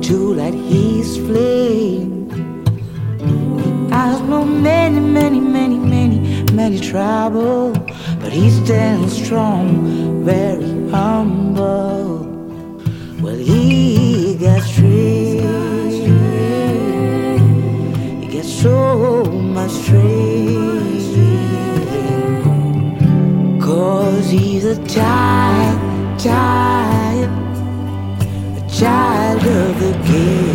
to light his flame. I've known many, many, many, many, many trouble, but he stands strong, very humble. Well, he got strength, he got so much strength, 'cause he's a child of the game.